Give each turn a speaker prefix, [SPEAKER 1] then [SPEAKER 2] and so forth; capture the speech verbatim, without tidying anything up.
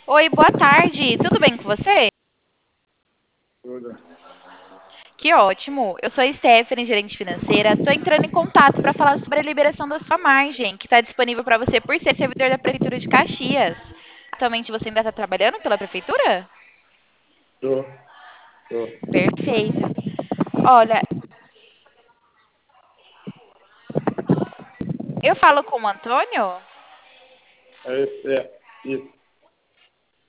[SPEAKER 1] Oi, boa tarde. Tudo bem com você?
[SPEAKER 2] Tudo.
[SPEAKER 1] Que ótimo. Eu sou a Stephanie, gerente financeira. Estou entrando em contato para falar sobre a liberação da sua margem, que está disponível para você por ser servidor da Prefeitura de Caxias. Atualmente você ainda está trabalhando pela Prefeitura?
[SPEAKER 2] Tô, tô.
[SPEAKER 1] Perfeito. Olha, eu falo com o Antônio?
[SPEAKER 2] É, é, isso.